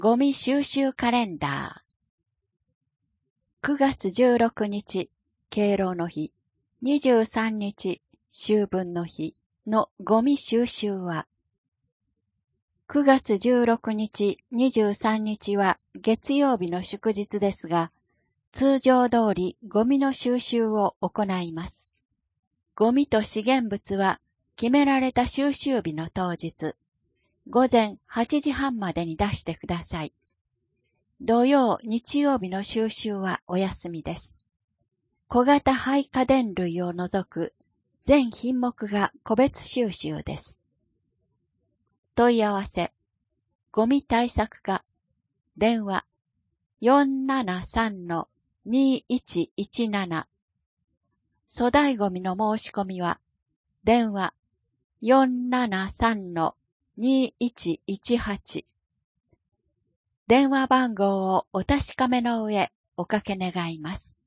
ゴミ収集カレンダー。9月16日、敬老の日、23日、秋分の日のゴミ収集は、9月16日、23日は月曜日の祝日ですが、通常通りゴミの収集を行います。ゴミと資源物は決められた収集日の当日、午前8時半までに出してください。土曜、日曜日の収集はお休みです。小型廃家電類を除く全品目が個別収集です。問い合わせ、ゴミ対策課、電話 473-2117。粗大ゴミの申し込みは、電話 473-2118。電話番号をお確かめの上おかけ願います。